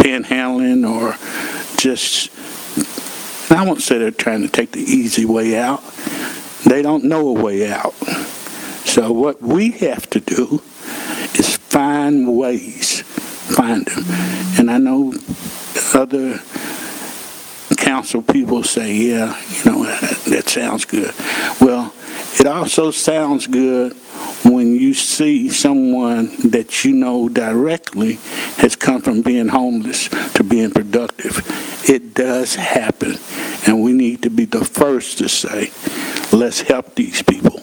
panhandling or just, I won't say they're trying to take the easy way out. They don't know a way out. So what we have to do is find ways, find them. And I know other council people say, yeah, that sounds good. Well, it also sounds good when you see someone that you know directly has come from being homeless to being productive. It does happen, and we need to be the first to say, let's help these people.